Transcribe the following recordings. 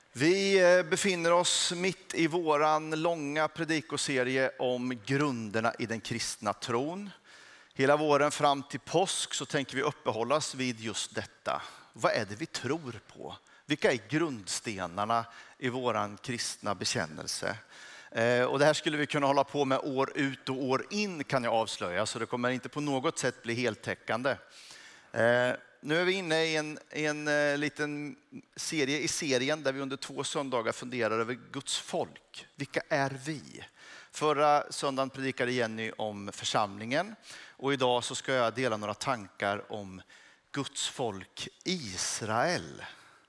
Vi befinner oss mitt i våran långa predikoserie om grunderna i den kristna tron. Hela våren fram till påsk så tänker vi uppehålla oss vid just detta. Vad är det vi tror på? Vilka är grundstenarna i våran kristna bekännelse? Och det här skulle vi kunna hålla på med år ut och år in, kan jag avslöja. Så det kommer inte på något sätt bli heltäckande. Nu är vi inne i en liten serie i serien där vi under 2 söndagar funderar över Guds folk. Vilka är vi? Förra söndagen predikade Jenny om församlingen och idag så ska jag dela några tankar om Guds folk Israel.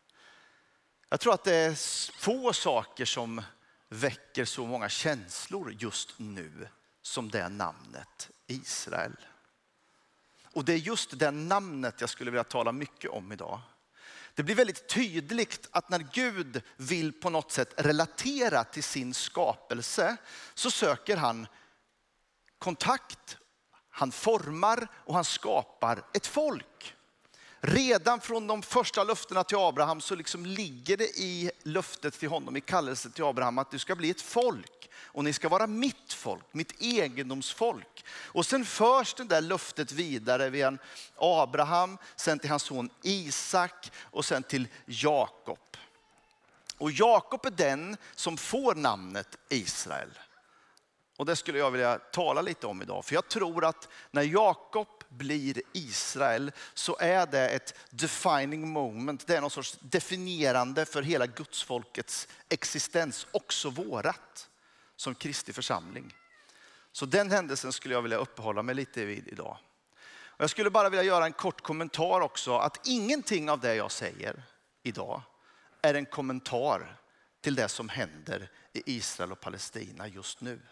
Jag tror att det är få saker som väcker så många känslor just nu som det namnet Israel. Och det är just det namnet jag skulle vilja tala mycket om idag. Det blir väldigt tydligt att när Gud vill på något sätt relatera till sin skapelse så söker han kontakt, han formar och han skapar ett folk. Redan från de första löftena till Abraham så liksom ligger det i löftet till honom, i kallelsen till Abraham, att du ska bli ett folk. Och ni ska vara mitt folk, mitt egendomsfolk. Och sen förs det där löftet vidare via Abraham, sen till hans son Isak och sen till Jakob. Och Jakob är den som får namnet Israel. Och det skulle jag vilja tala lite om idag. För jag tror att när Jakob blir Israel så är det ett defining moment. Det är någon sorts definierande för hela Gudsfolkets existens, också vårat som Kristi församling. Så den händelsen skulle jag vilja uppehålla mig lite vid idag. Och jag skulle bara vilja göra en kort kommentar också, att ingenting av det jag säger idag är en kommentar till det som händer i Israel och Palestina just nu.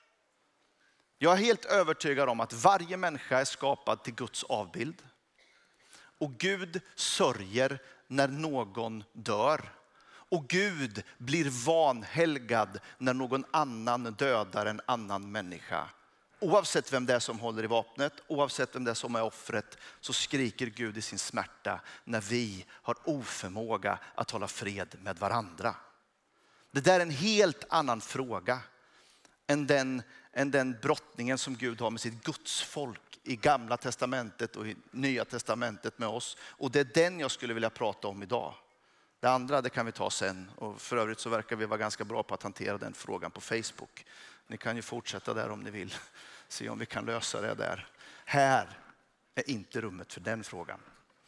Jag är helt övertygad om att varje människa är skapad till Guds avbild. Och Gud sörjer när någon dör. Och Gud blir vanhelgad när någon annan dödar en annan människa. Oavsett vem det är som håller i vapnet, oavsett vem det är som är offret, så skriker Gud i sin smärta när vi har oförmåga att hålla fred med varandra. Det där är en helt annan fråga än den brottningen som Gud har med sitt Guds folk i Gamla testamentet och i Nya testamentet med oss. Och det är den jag skulle vilja prata om idag. Det andra det kan vi ta sen, och för övrigt så verkar vi vara ganska bra på att hantera den frågan på Facebook. Ni kan ju fortsätta där om ni vill, se om vi kan lösa det där. Här är inte rummet för den frågan.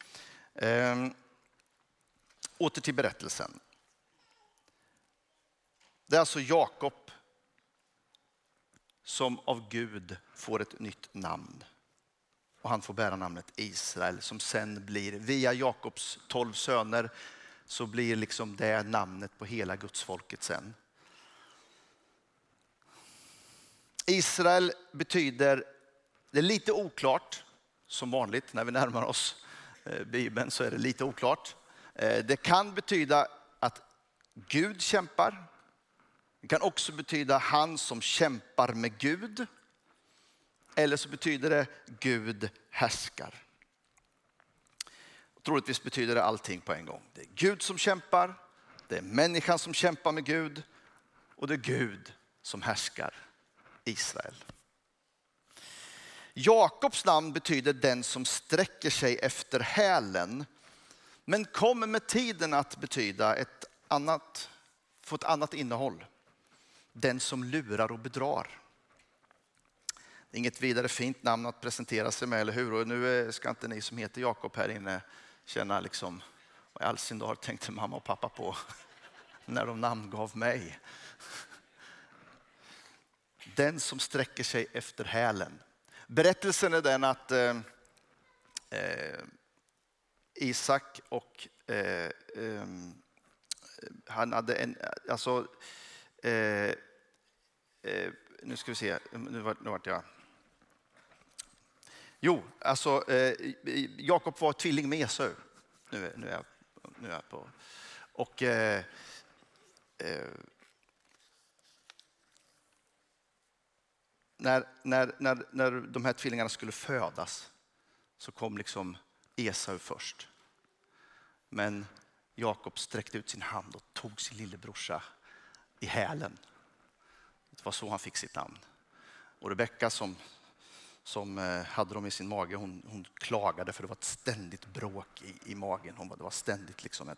Åter till berättelsen. Det är alltså Jakob som av Gud får ett nytt namn. Och han får bära namnet Israel, som sen blir, via Jakobs 12 söner, så blir liksom det namnet på hela Guds folket sen. Israel betyder, det är lite oklart, som vanligt när vi närmar oss Bibeln så är det lite oklart. Det kan betyda att Gud kämpar. Det kan också betyda han som kämpar med Gud. Eller så betyder det Gud härskar. Troligtvis betyder det allting på en gång. Det är Gud som kämpar, det är människan som kämpar med Gud och det är Gud som härskar Israel. Jakobs namn betyder den som sträcker sig efter hälen, men kommer med tiden att betyda få ett annat innehåll. Den som lurar och bedrar. Det är inget vidare fint namn att presentera sig med, eller hur? Och nu ska inte ni som heter Jakob här inne känna liksom, vad i all sin dag tänkte mamma och pappa på när de namngav mig. Den som sträcker sig efter hälen. Berättelsen är den att Isak och han hade en, alltså nu ska vi se, nu vart jag. Jo, alltså Jakob var tvilling med Esau. Nu är jag på. Och när de här tvillingarna skulle födas så kom liksom Esau först. Men Jakob sträckte ut sin hand och tog sin lillebrorsa i hälen. Det var så han fick sitt namn. Och Rebecka som hade dem i sin mage, hon klagade för det var ett ständigt bråk i magen. Det var ständigt liksom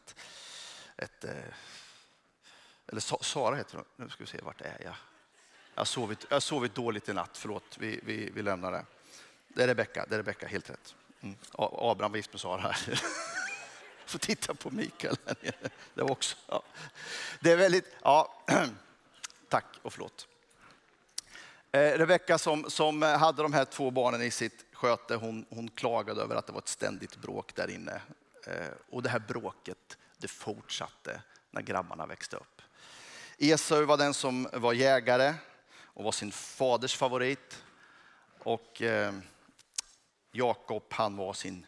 eller Sara heter hon. Nu ska vi se, vart är jag? Jag har sovit dåligt i natt, förlåt, vi lämnar det. Det är Rebecka, helt rätt. Abraham var gift med Sara här. Får titta på Mikael. Det var också, ja. Det är väldigt, ja, tack och förlåt. Rebecka som hade de här 2 barnen i sitt sköte, hon klagade över att det var ett ständigt bråk där inne. Och det här bråket, det fortsatte när grabbarna växte upp. Esau var den som var jägare och var sin faders favorit. Och Jakob, han var sin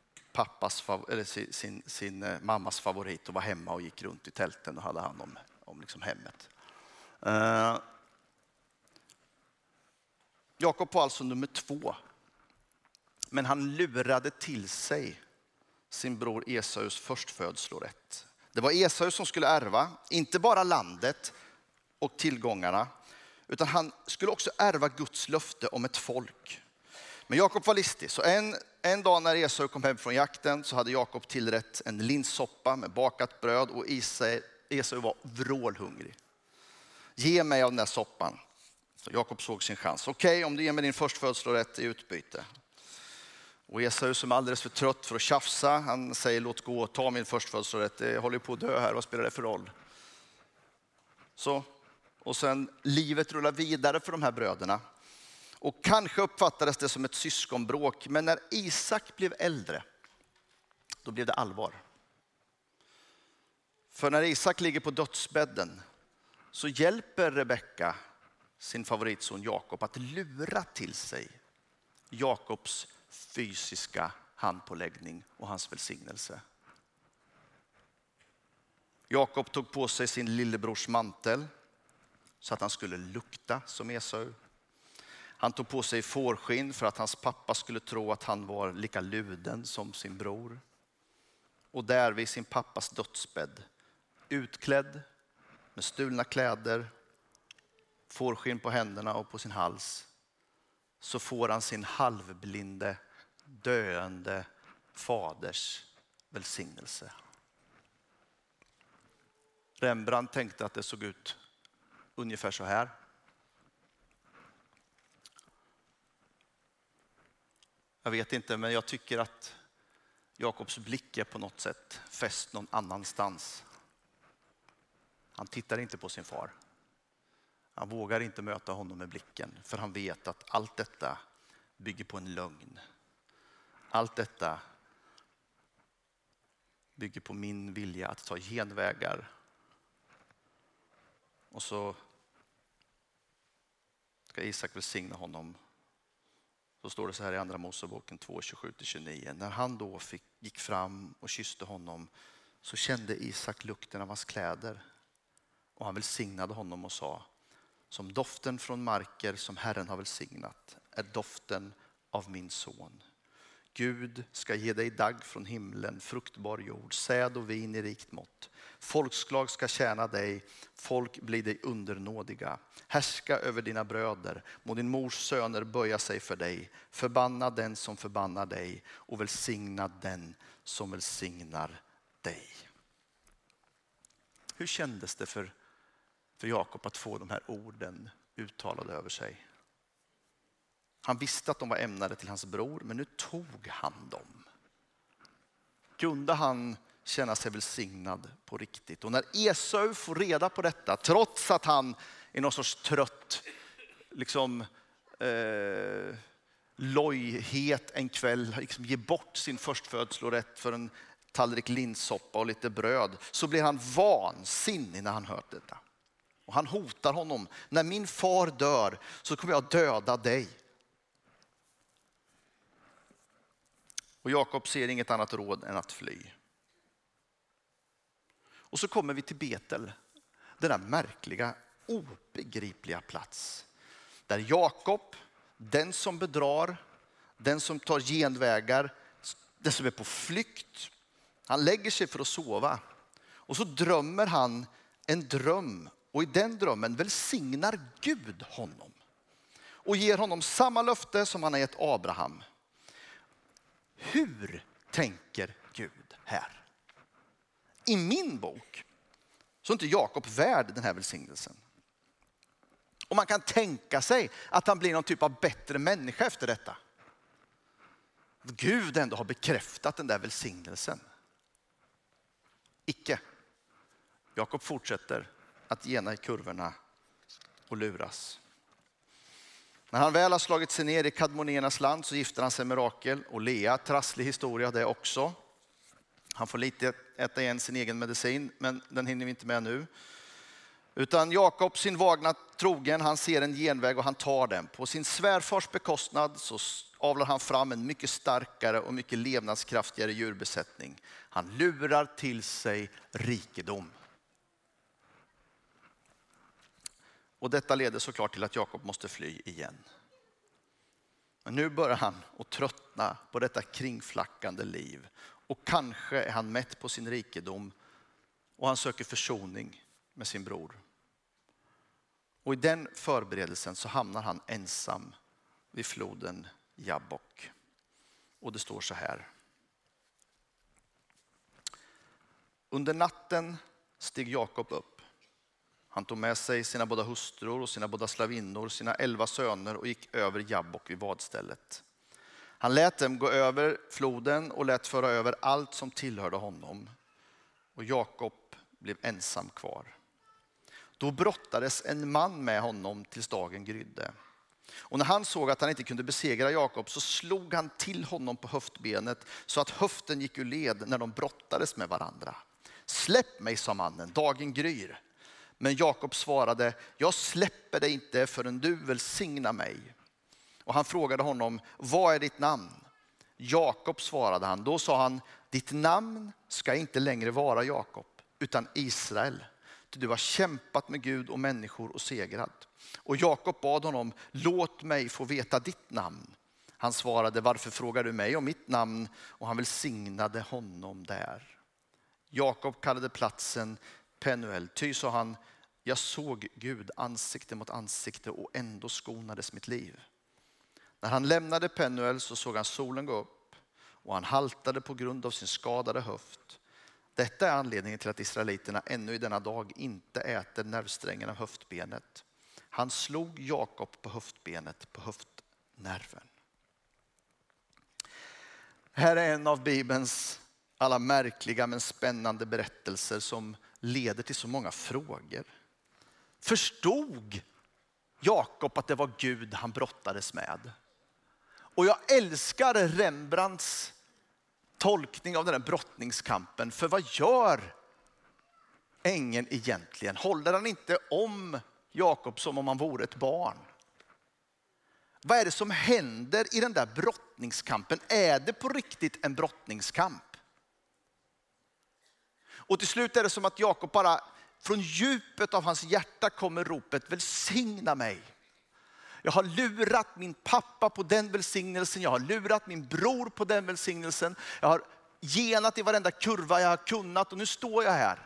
mammas favorit och var hemma och gick runt i tälten och hade hand om liksom hemmet. Jakob var alltså nummer 2. Men han lurade till sig sin bror Esaus förstfödslorätt. Det var Esau som skulle ärva, inte bara landet och tillgångarna, utan han skulle också ärva Guds löfte om ett folk. Men Jakob var listig, så en dag när Esau kom hem från jakten så hade Jakob tillrätt en linssoppa med bakat bröd och Esau var vrålhungrig. Ge mig av den där soppan. Så Jakob såg sin chans. Okej, om du ger mig din förstfödslorätt i utbyte. Och Esau som är alldeles för trött för att tjafsa, han säger låt gå, ta min förstfödslorätt. Jag håller på att dö här, vad spelar det för roll? Så, och sen livet rullar vidare för de här bröderna. Och kanske uppfattades det som ett syskonbråk, men när Isak blev äldre, då blev det allvar. För när Isak ligger på dödsbädden så hjälper Rebecka sin favoritson Jakob att lura till sig Jakobs fysiska handpåläggning och hans välsignelse. Jakob tog på sig sin lillebrors mantel så att han skulle lukta som Esau. Han tog på sig fårskinn för att hans pappa skulle tro att han var lika luden som sin bror. Och där vid sin pappas dödsbädd, utklädd med stulna kläder, fårskinn på händerna och på sin hals, så får han sin halvblinde, döende faders välsignelse. Rembrandt tänkte att det såg ut ungefär så här. Jag vet inte, men jag tycker att Jakobs blick är på något sätt fäst någon annanstans. Han tittar inte på sin far. Han vågar inte möta honom med blicken, för han vet att allt detta bygger på en lögn. Allt detta bygger på min vilja att ta genvägar. Och så ska Isak välsigna honom. Så står det så här i andra Moseboken 2:27-29. När han då gick fram och kysste honom så kände Isak lukten av hans kläder. Och han välsignade honom och sa: som doften från marker som Herren har välsignat är doften av min son. Gud ska ge dig dagg från himlen, fruktbar jord, säd och vin i rikt mått. Folkslag ska tjäna dig, folk blir dig undernådiga. Härska över dina bröder, må din mors söner böja sig för dig. Förbanna den som förbannar dig och välsigna den som välsignar dig. Hur kändes det för Jakob att få de här orden uttalade över sig? Han visste att de var ämnade till hans bror, men nu tog han dem. Kunde han känna sig välsignad på riktigt? Och när Esau får reda på detta, trots att han är någon sorts trött lojhet en kväll, liksom ger bort sin förstfödslorätt för en tallrik linssoppa och lite bröd, så blir han vansinnig när han hört detta. Och han hotar honom: när min far dör så kommer jag döda dig. Och Jakob ser inget annat råd än att fly. Och så kommer vi till Betel, den där märkliga, obegripliga plats. Där Jakob, den som bedrar, den som tar genvägar, den som är på flykt, han lägger sig för att sova. Och så drömmer han en dröm. Och i den drömmen välsignar Gud honom. Och ger honom samma löfte som han har gett Abraham. Hur tänker Gud här? I min bok så är inte Jakob värd den här välsignelsen. Och man kan tänka sig att han blir någon typ av bättre människa efter detta. Gud ändå har bekräftat den där välsignelsen. Icke. Jakob fortsätter att gena i kurvorna och luras. När han väl har slagit sig ner i Kadmonernas land så gifter han sig med Rakel och Lea. Trasslig historia det också. Han får lite äta igen sin egen medicin, men den hinner vi inte med nu. Utan Jakob, sin vagna trogen, han ser en genväg och han tar den. På sin svärfars bekostnad så avlar han fram en mycket starkare och mycket levnadskraftigare djurbesättning. Han lurar till sig rikedom. Och detta leder såklart till att Jakob måste fly igen. Men nu börjar han att tröttna på detta kringflackande liv. Och kanske är han mätt på sin rikedom och han söker försoning med sin bror. Och i den förberedelsen så hamnar han ensam vid floden Jabbok. Och det står så här. Under natten steg Jakob upp. Han tog med sig sina båda hustrur och sina båda slavinnor, sina 11 söner och gick över Jabbok vid vadstället. Han lät dem gå över floden och lät föra över allt som tillhörde honom. Och Jakob blev ensam kvar. Då brottades en man med honom tills dagen grydde. Och när han såg att han inte kunde besegra Jakob så slog han till honom på höftbenet så att höften gick ur led när de brottades med varandra. Släpp mig, sa mannen, dagen gryr. Men Jakob svarade, jag släpper dig inte förrän du välsignar mig. Och han frågade honom, vad är ditt namn? Jakob, svarade han. Då sa han, ditt namn ska inte längre vara Jakob utan Israel. Du har kämpat med Gud och människor och segrat. Och Jakob bad honom, låt mig få veta ditt namn. Han svarade, varför frågar du mig om mitt namn? Och han välsignade honom där. Jakob kallade platsen Penuel. Ty, sa han, jag såg Gud ansikte mot ansikte och ändå skonades mitt liv. När han lämnade Penuel så såg han solen gå upp och han haltade på grund av sin skadade höft. Detta är anledningen till att israeliterna ännu i denna dag inte äter nervsträngen av höftbenet. Han slog Jakob på höftbenet, på höftnerven. Här är en av Bibelns alla märkliga men spännande berättelser som leder till så många frågor. Förstod Jakob att det var Gud han brottades med? Och jag älskar Rembrandts tolkning av den här brottningskampen. För vad gör ängeln egentligen? Håller han inte om Jakob som om han vore ett barn? Vad är det som händer i den där brottningskampen? Är det på riktigt en brottningskamp? Och till slut är det som att Jakob bara från djupet av hans hjärta kommer ropet, välsigna mig. Jag har lurat min pappa på den välsignelsen. Jag har lurat min bror på den välsignelsen. Jag har genat i varenda kurva jag har kunnat och nu står jag här.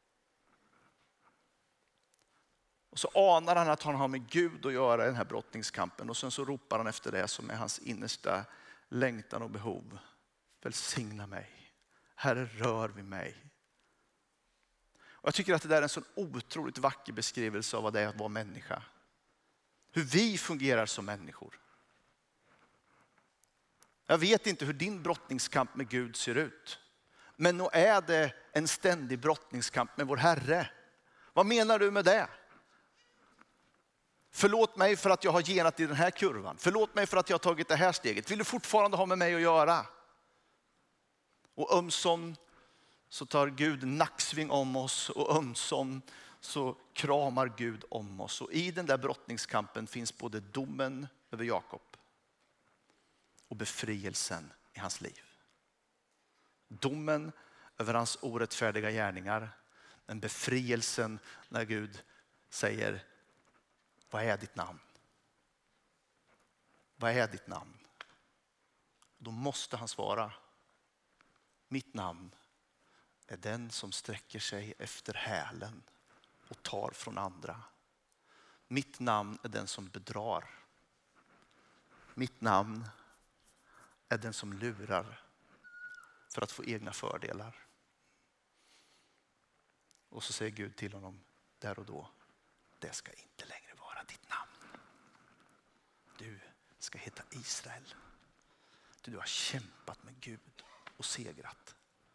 Och så anar han att han har med Gud att göra i den här brottningskampen. Och sen så ropar han efter det som är hans innersta längtan och behov. Välsigna mig. Herre, rör vid mig. Och jag tycker att det där är en så otroligt vacker beskrivelse av vad det är att vara människa. Hur vi fungerar som människor. Jag vet inte hur din brottningskamp med Gud ser ut. Men nog är det en ständig brottningskamp med vår Herre. Vad menar du med det? Förlåt mig för att jag har genat i den här kurvan. Förlåt mig för att jag har tagit det här steget. Vill du fortfarande ha med mig att göra? Och ömsom så tar Gud nacksving om oss och ömsom så kramar Gud om oss. Och i den där brottningskampen finns både domen över Jakob och befrielsen i hans liv. Domen över hans orättfärdiga gärningar. Men befrielsen när Gud säger, vad är ditt namn? Vad är ditt namn? Då måste han svara, mitt namn är den som sträcker sig efter hälen och tar från andra. Mitt namn är den som bedrar. Mitt namn är den som lurar för att få egna fördelar. Och så säger Gud till honom där och då: det ska inte längre vara ditt namn. Du ska heta Israel. Du har kämpat med Gud och segrat.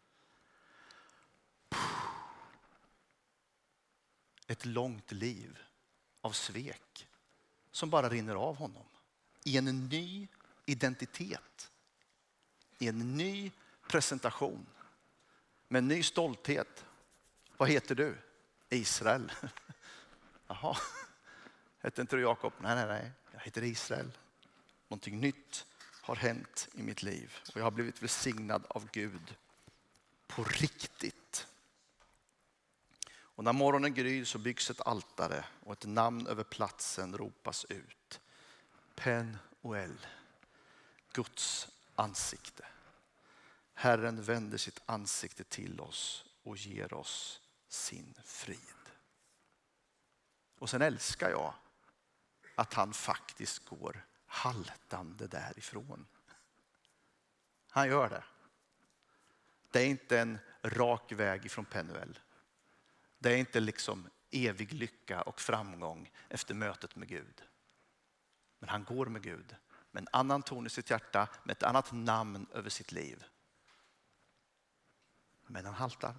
Ett långt liv av svek som bara rinner av honom i en ny identitet, i en ny presentation, med en ny stolthet. Vad heter du? Israel. Jaha, heter inte du Jakob? Nej, jag heter Israel. Någonting nytt har hänt i mitt liv och jag har blivit välsignad av Gud på riktigt. Och när morgonen gryr så byggs ett altare och ett namn över platsen ropas ut: Penuel, Guds ansikte. Herren vänder sitt ansikte till oss och ger oss sin frid. Och sen älskar jag att han faktiskt går haltande därifrån. Han gör det. Det är inte en rak väg ifrån Penuel. Det är inte liksom evig lycka och framgång efter mötet med Gud. Men han går med Gud med en annan ton i sitt hjärta, med ett annat namn över sitt liv. Men han haltar.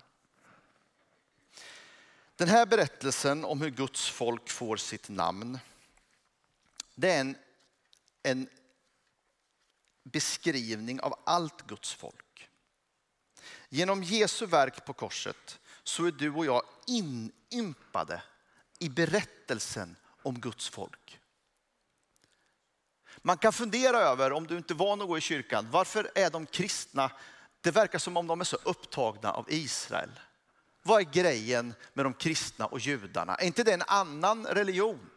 Den här berättelsen om hur Guds folk får sitt namn, det är en beskrivning av allt Guds folk. Genom Jesu verk på korset så är du och jag inympade i berättelsen om Guds folk. Man kan fundera över, om du inte var någon i kyrkan, varför är de kristna? Det verkar som om de är så upptagna av Israel. Vad är grejen med de kristna och judarna? Är inte det en annan religion?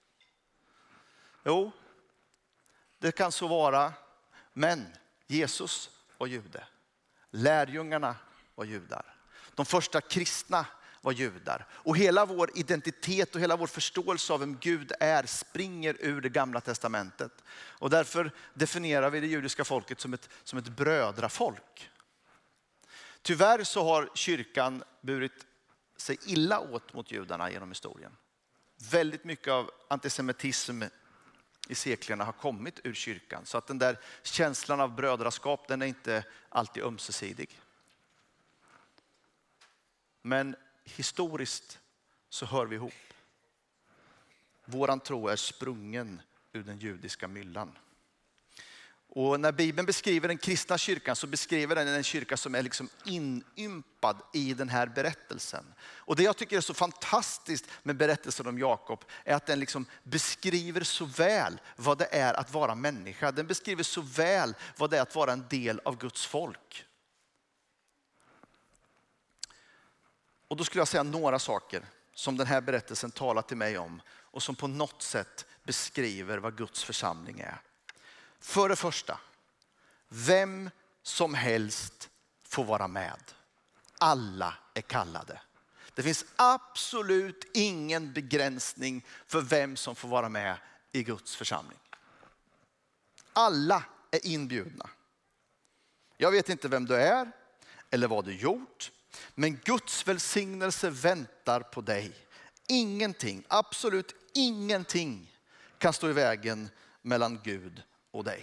Jo, det kan så vara. Men Jesus var jude. Lärjungarna var judar. De första kristna var judar. Och hela vår identitet och hela vår förståelse av vem Gud är springer ur det gamla testamentet. Och därför definierar vi det judiska folket som ett brödrafolk. Tyvärr så har kyrkan burit sig illa åt mot judarna genom historien. Väldigt mycket av antisemitism i seklerna har kommit ur kyrkan. Så att den där känslan av brödraskap, den är inte alltid ömsesidig. Men historiskt så hör vi ihop. Våran tro är sprungen ur den judiska myllan. Och när Bibeln beskriver den kristna kyrkan så beskriver den en kyrka som är liksom inympad i den här berättelsen. Och det jag tycker är så fantastiskt med berättelsen om Jakob är att den liksom beskriver så väl vad det är att vara människa. Den beskriver så väl vad det är att vara en del av Guds folk. Och då skulle jag säga några saker som den här berättelsen talar till mig om och som på något sätt beskriver vad Guds församling är. För det första, vem som helst får vara med. Alla är kallade. Det finns absolut ingen begränsning för vem som får vara med i Guds församling. Alla är inbjudna. Jag vet inte vem du är eller vad du gjort, men Guds välsignelse väntar på dig. Ingenting, absolut ingenting kan stå i vägen mellan Gud och dig.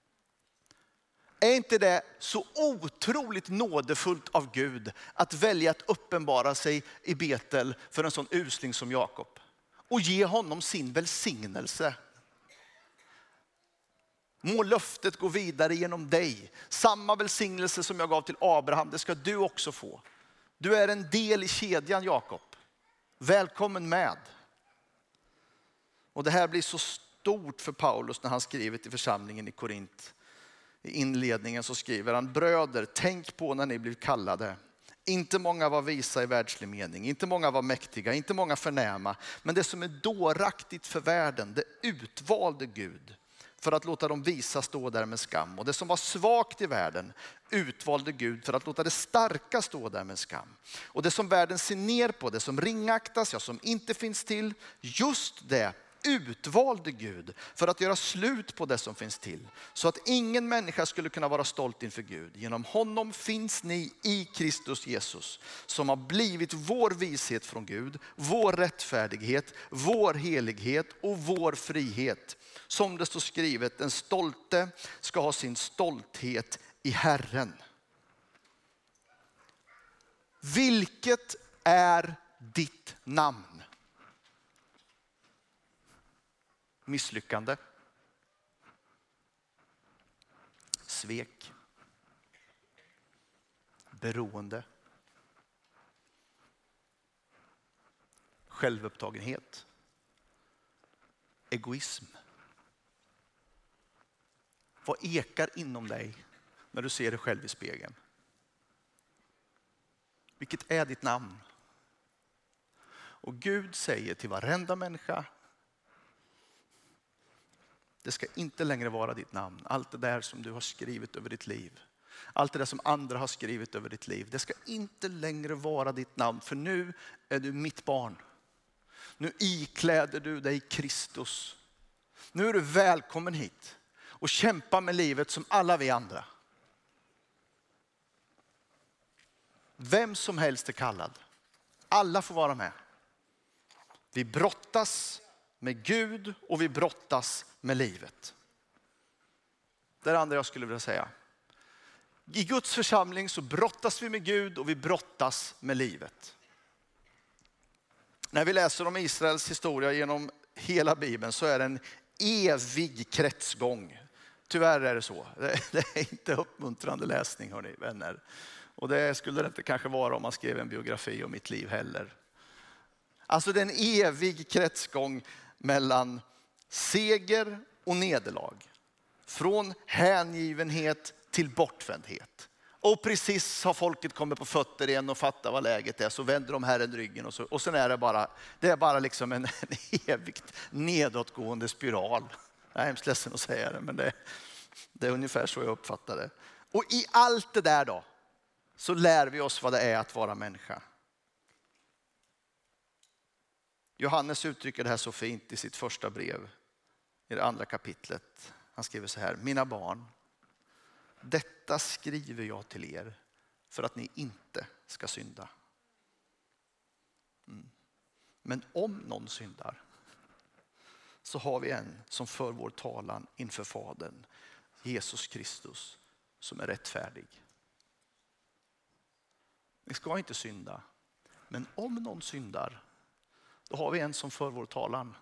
Är inte det så otroligt nådefullt av Gud att välja att uppenbara sig i Betel för en sån usling som Jakob och ge honom sin välsignelse? Må löftet gå vidare genom dig. Samma välsignelse som jag gav till Abraham, det ska du också få. Du är en del i kedjan, Jakob. Välkommen med. Och det här blir så stort för Paulus när han skriver till församlingen i Korint. I inledningen så skriver han: bröder, tänk på när ni blev kallade. Inte många var visa i världslig mening, inte många var mäktiga, inte många förnäma. Men det som är dåraktigt för världen, det utvalde Gud för att låta de visa stå där med skam. Och det som var svagt i världen utvalde Gud för att låta det starka stå där med skam. Och det som världen ser ner på, det som ringaktas, ja, som inte finns till, just det utvalde Gud för att göra slut på det som finns till. Så att ingen människa skulle kunna vara stolt inför Gud. Genom honom finns ni i Kristus Jesus, som har blivit vår vishet från Gud, vår rättfärdighet, vår helighet och vår frihet. Som det står skrivet, den stolte ska ha sin stolthet i Herren. Vilket är ditt namn? Misslyckande, svek, beroende, självupptagenhet, egoism. Vad ekar inom dig när du ser dig själv i spegeln? Vilket är ditt namn? Och Gud säger till varenda människa, det ska inte längre vara ditt namn. Allt det där som du har skrivit över ditt liv. Allt det där som andra har skrivit över ditt liv. Det ska inte längre vara ditt namn. För nu är du mitt barn. Nu ikläder du dig Kristus. Nu är du välkommen hit. Och kämpa med livet som alla vi andra. Vem som helst är kallad. Alla får vara med. Vi brottas med Gud och vi brottas med livet. Det är det andra jag skulle vilja säga. I Guds församling så brottas vi med Gud och vi brottas med livet. När vi läser om Israels historia genom hela Bibeln så är det en evig kretsgång. Tyvärr är det så. Det är inte uppmuntrande läsning, hörni vänner. Och det skulle det inte kanske vara om man skrev en biografi om mitt liv heller. Alltså det är en evig kretsgång mellan seger och nederlag. Från hängivenhet till bortvändhet. Och precis har folket kommit på fötter igen och fattar vad läget är, så vänder de Herren ryggen och sen är det bara liksom en evigt nedåtgående spiral. Jag är hemskt ledsen att säga det, men det är ungefär så jag uppfattar det. Och i allt det där då så lär vi oss vad det är att vara människa. Johannes uttrycker det här så fint i sitt första brev i det andra kapitlet. Han skriver så här: mina barn, detta skriver jag till er för att ni inte ska synda. Men om någon syndar så har vi en som för vår talan inför Fadern, Jesus Kristus, som är rättfärdig. Ni ska inte synda, men om någon syndar, då har vi en som för vår talan.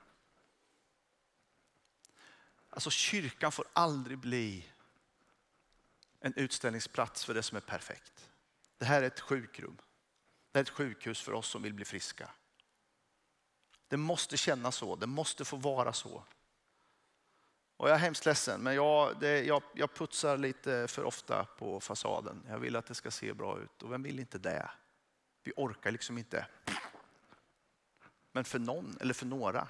Alltså kyrkan får aldrig bli en utställningsplats för det som är perfekt. Det här är ett sjukrum. Det är ett sjukhus för oss som vill bli friska. Det måste kännas så. Det måste få vara så. Och jag är hemskt ledsen, men jag putsar lite för ofta på fasaden. Jag vill att det ska se bra ut. Och vem vill inte det? Vi orkar liksom inte. Men för någon eller för några.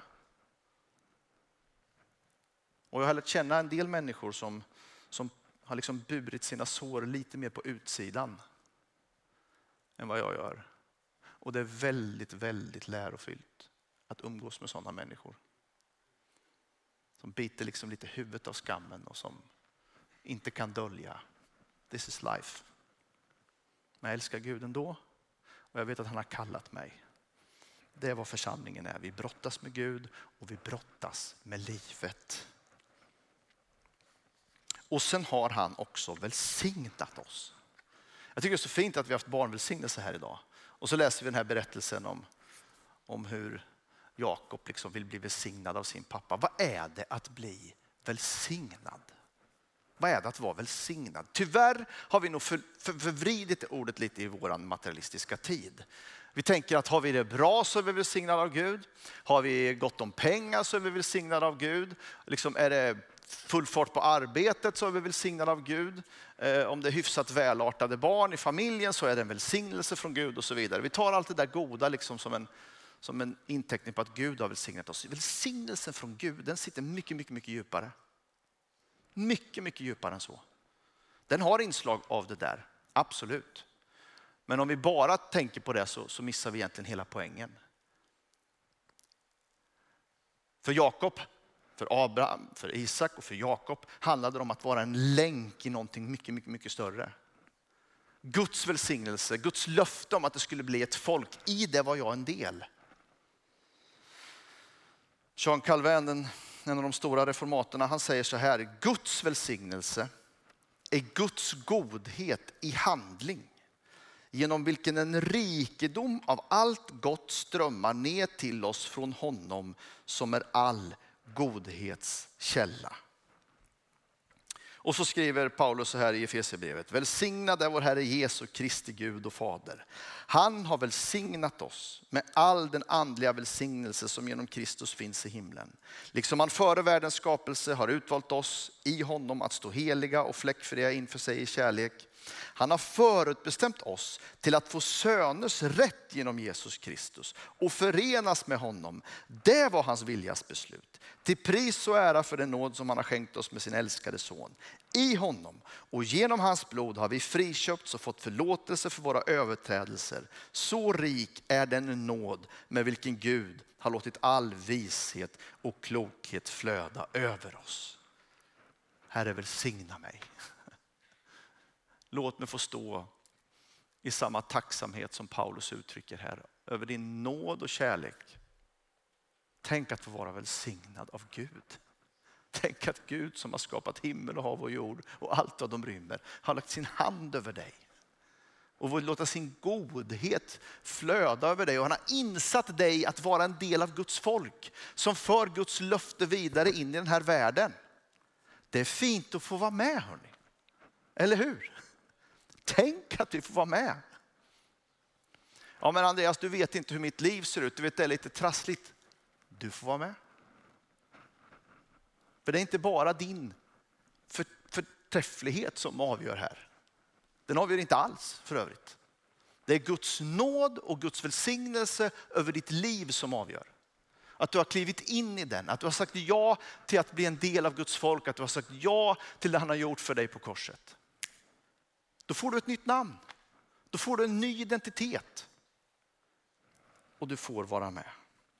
Och jag har lärt känna en del människor som har liksom burit sina sår lite mer på utsidan än vad jag gör. Och det är väldigt, väldigt lärofyllt att umgås med sådana människor. Som biter liksom lite huvudet av skammen och som inte kan dölja. This is life. Men jag älskar Gud ändå och jag vet att han har kallat mig. Det är vad församlingen är. Vi brottas med Gud och vi brottas med livet. Och sen har han också välsignat oss. Jag tycker det är så fint att vi har haft barnvälsignelse här idag. Och så läser vi den här berättelsen om hur Jakob liksom vill bli välsignad av sin pappa. Vad är det att bli välsignad? Vad är det att vara välsignad? Tyvärr har vi nog förvridit ordet lite i vår materialistiska tid. Vi tänker att har vi det bra så är vi välsignade av Gud. Har vi gott om pengar så är vi välsignade av Gud. Liksom är det full fart på arbetet så är vi välsignade av Gud. Om det är hyfsat välartade barn i familjen så är det en välsignelse från Gud och så vidare. Vi tar allt det där goda liksom som en inteckning på att Gud har välsignat oss. Välsignelsen från Gud, den sitter mycket, mycket, mycket djupare. mycket, mycket djupare än så. Den har inslag av det där, absolut. Men om vi bara tänker på det så missar vi egentligen hela poängen. För Jakob, för Abraham, för Isak och för Jakob handlade det om att vara en länk i någonting mycket, mycket, mycket större. Guds välsignelse, Guds löfte om att det skulle bli ett folk. I det var jag en del. Jean Calvin, en av de stora reformaterna, han säger så här: Guds välsignelse är Guds godhet i handling, genom vilken en rikedom av allt gott strömmar ner till oss från honom som är all godhets källa. Och så skriver Paulus så här i Efesierbrevet: välsignad är vår Herre Jesu Kristi Gud och Fader. Han har välsignat oss med all den andliga välsignelse som genom Kristus finns i himlen. Liksom han före världens skapelse har utvalt oss i honom att stå heliga och fläckfria inför sig i kärlek. Han har förutbestämt oss till att få söners rätt genom Jesus Kristus och förenas med honom. Det var hans viljas beslut. Till pris och ära för den nåd som han har skänkt oss med sin älskade son. I honom och genom hans blod har vi friköpts och fått förlåtelse för våra överträdelser. Så rik är den nåd med vilken Gud har låtit all vishet och klokhet flöda över oss. Herre, välsigna mig. Låt mig få stå i samma tacksamhet som Paulus uttrycker här över din nåd och kärlek. Tänk att få vara välsignad av Gud. Tänk att Gud som har skapat himmel och hav och jord och allt vad de rymmer har lagt sin hand över dig. Och vill låta sin godhet flöda över dig. Och han har insatt dig att vara en del av Guds folk som för Guds löfte vidare in i den här världen. Det är fint att få vara med, hörni. Eller hur? Tänk att vi får vara med. Ja, men Andreas, du vet inte hur mitt liv ser ut. Du vet, det är lite trassligt. Du får vara med. För det är inte bara din förträfflighet som avgör här. Den avgör inte alls för övrigt. Det är Guds nåd och Guds välsignelse över ditt liv som avgör. Att du har klivit in i den. Att du har sagt ja till att bli en del av Guds folk. Att du har sagt ja till det han har gjort för dig på korset. Då får du ett nytt namn. Då får du en ny identitet. Och du får vara med.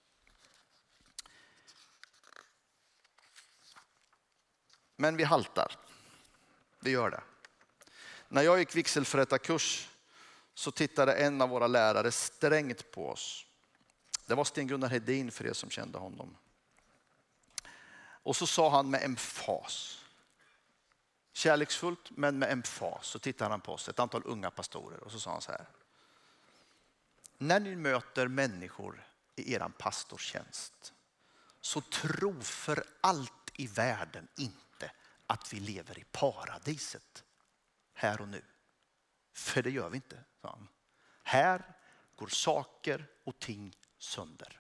Men vi haltar. Vi gör det. När jag gick vigselförrättarkurs så tittade en av våra lärare strängt på oss. Det var Sten-Gunnar Hedin, för er som kände honom. Och så sa han med emfas. Kärleksfullt men med emfas. Så tittade han på oss, ett antal unga pastorer. Och så sa han så här: när ni möter människor i eran pastortjänst, så tro för allt i världen inte att vi lever i paradiset här och nu. För det gör vi inte, sa han. Här går saker och ting sönder.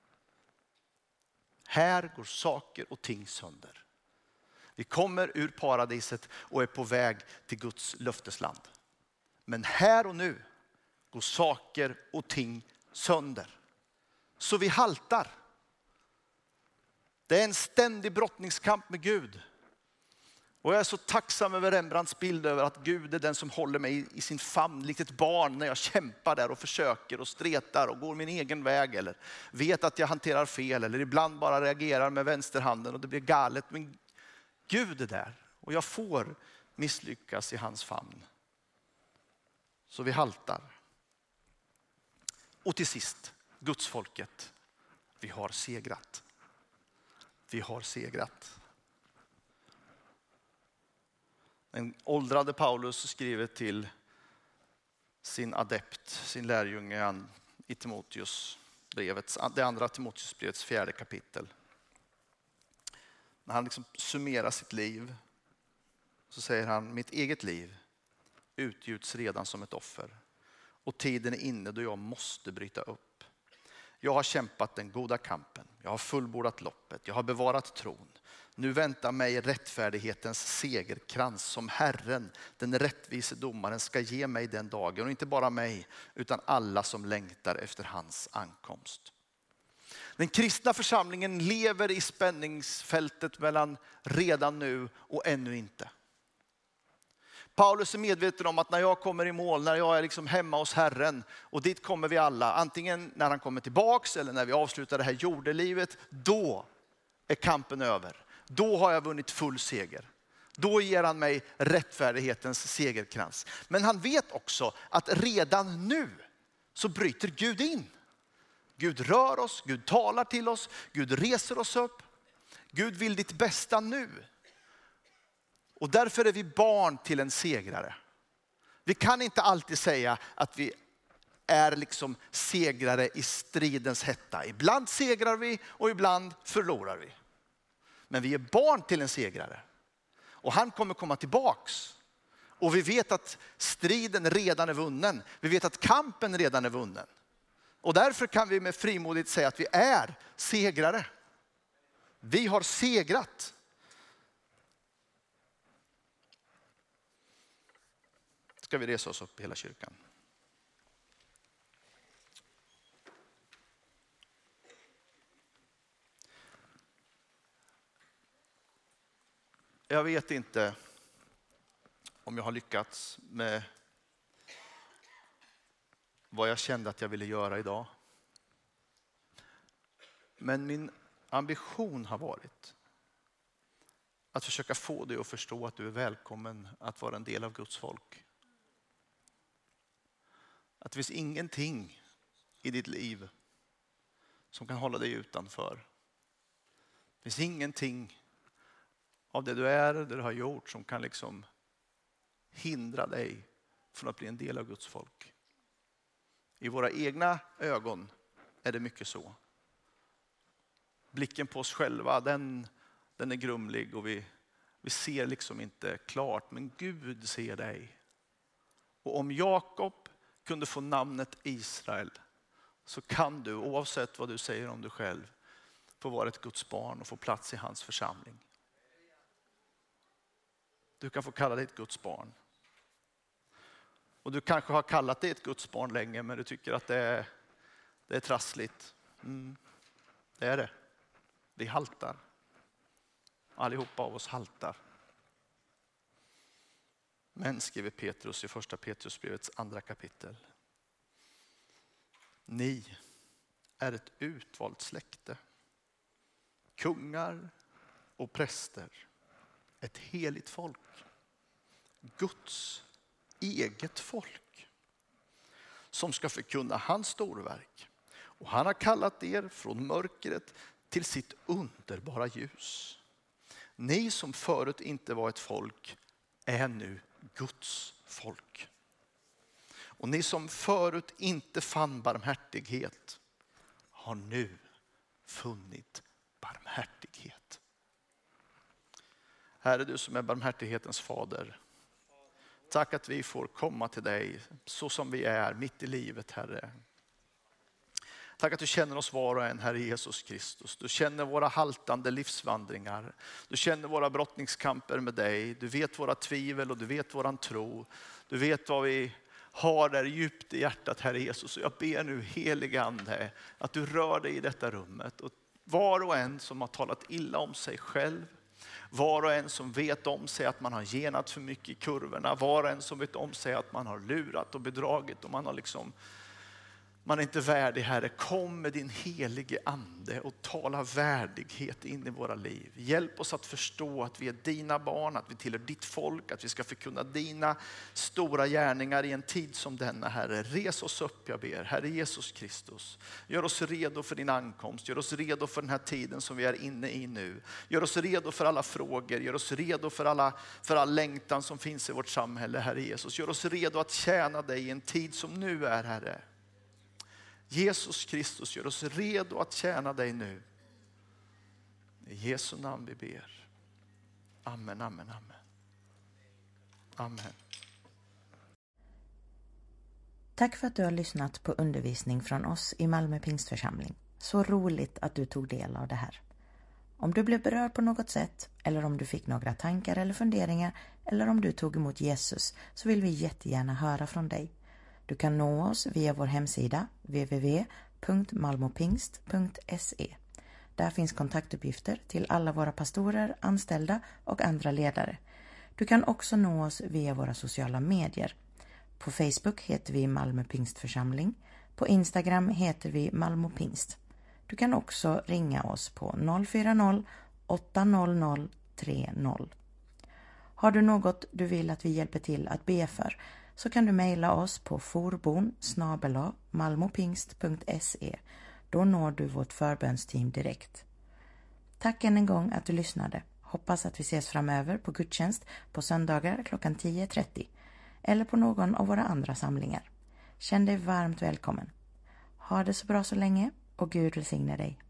Här går saker och ting sönder. Vi kommer ur paradiset och är på väg till Guds löftesland. Men här och nu går saker och ting sönder. Så vi haltar. Det är en ständig brottningskamp med Gud. Och jag är så tacksam över Rembrandts bild över att Gud är den som håller mig i sin famn likt ett barn när jag kämpar där och försöker och stretar och går min egen väg eller vet att jag hanterar fel eller ibland bara reagerar med vänsterhanden och det blir galet. Men Gud är där och jag får misslyckas i hans famn. Så vi haltar. Och till sist, Guds folket. Vi har segrat. Vi har segrat. En åldrade Paulus skriver till sin adept, sin lärjunge i Timoteusbrevet, det andra Timoteusbrevets 4:e kapitel. När han liksom summerar sitt liv så säger han: mitt eget liv utgjuts redan som ett offer och tiden är inne då jag måste bryta upp. Jag har kämpat den goda kampen, jag har fullbordat loppet, jag har bevarat tron. Nu väntar mig rättfärdighetens segerkrans som Herren, den rättvise domaren, ska ge mig den dagen. Och inte bara mig, utan alla som längtar efter hans ankomst. Den kristna församlingen lever i spänningsfältet mellan redan nu och ännu inte. Paulus är medveten om att när jag kommer i mål, när jag är liksom hemma hos Herren, och dit kommer vi alla, antingen när han kommer tillbaks eller när vi avslutar det här jordelivet, då är kampen över. Då har jag vunnit full seger. Då ger han mig rättfärdighetens segerkrans. Men han vet också att redan nu så bryter Gud in. Gud rör oss, Gud talar till oss, Gud reser oss upp. Gud vill ditt bästa nu. Och därför är vi barn till en segrare. Vi kan inte alltid säga att vi är liksom segrare i stridens hetta. Ibland segrar vi och ibland förlorar vi. Men vi är barn till en segrare. Och han kommer komma tillbaks. Och vi vet att striden redan är vunnen. Vi vet att kampen redan är vunnen. Och därför kan vi med frimodigt säga att vi är segrare. Vi har segrat. Ska vi resa oss upp i hela kyrkan? Jag vet inte om jag har lyckats med vad jag kände att jag ville göra idag. Men min ambition har varit att försöka få dig att förstå att du är välkommen att vara en del av Guds folk. Att det finns ingenting i ditt liv som kan hålla dig utanför. Det finns ingenting av det du är, det du har gjort, som kan liksom hindra dig från att bli en del av Guds folk. I våra egna ögon är det mycket så. Blicken på oss själva, den är grumlig och vi ser liksom inte klart. Men Gud ser dig. Och om Jakob kunde få namnet Israel, så kan du, oavsett vad du säger om dig själv, få vara ett Guds barn och få plats i hans församling. Du kan få kalla dig ett Guds barn. Och du kanske har kallat dig ett Guds barn länge, men du tycker att det är trassligt. Det är det. Vi haltar. Allihopa av oss haltar. Men, skriver Petrus i första Petrusbrevets 2 kapitel. Ni är ett utvalt släkte. Kungar och präster. Ett heligt folk. Guds eget folk. Som ska förkunna hans storverk. Och han har kallat er från mörkret till sitt underbara ljus. Ni som förut inte var ett folk är nu Guds folk. Och ni som förut inte fann barmhärtighet har nu funnit barmhärtighet. Herre, du som är barmhärtighetens fader. Tack att vi får komma till dig så som vi är mitt i livet, Herre. Tack att du känner oss var och en, Herre Jesus Kristus. Du känner våra haltande livsvandringar. Du känner våra brottningskamper med dig. Du vet våra tvivel och du vet våran tro. Du vet vad vi har där djupt i hjärtat, Herre Jesus. Och jag ber nu, helige Ande, att du rör dig i detta rummet. Och var och en som har talat illa om sig själv. Var och en som vet om sig att man har genat för mycket i kurvorna. Var och en som vet om sig att man har lurat och bedragit och man är inte värdig, Herre. Kom med din helige Ande och tala värdighet in i våra liv. Hjälp oss att förstå att vi är dina barn, att vi tillhör ditt folk, att vi ska förkunna dina stora gärningar i en tid som denna, Herre. Res oss upp, jag ber, Herre Jesus Kristus. Gör oss redo för din ankomst, gör oss redo för den här tiden som vi är inne i nu. Gör oss redo för alla frågor, gör oss redo för all längtan som finns i vårt samhälle, Herre Jesus. Gör oss redo att tjäna dig i en tid som nu är, Herre. Jesus Kristus, gör oss redo att tjäna dig nu. I Jesu namn vi ber. Amen, amen, amen. Amen. Tack för att du har lyssnat på undervisning från oss i Malmö Pingstförsamling. Så roligt att du tog del av det här. Om du blev berörd på något sätt, eller om du fick några tankar eller funderingar, eller om du tog emot Jesus, så vill vi jättegärna höra från dig. Du kan nå oss via vår hemsida www www.malmopingst.se. Där finns kontaktuppgifter till alla våra pastorer, anställda och andra ledare. Du kan också nå oss via våra sociala medier. På Facebook heter vi Malmö Pingstförsamling. På Instagram heter vi Malmö Pingst. Du kan också ringa oss på 040-800 30. Har du något du vill att vi hjälper till att be för, så kan du mejla oss på forbon@malmopingst.se. Då når du vårt förbönsteam direkt. Tack än en gång att du lyssnade. Hoppas att vi ses framöver på gudstjänst på söndagar klockan 10:30 eller på någon av våra andra samlingar. Känn dig varmt välkommen. Ha det så bra så länge och Gud välsigne dig.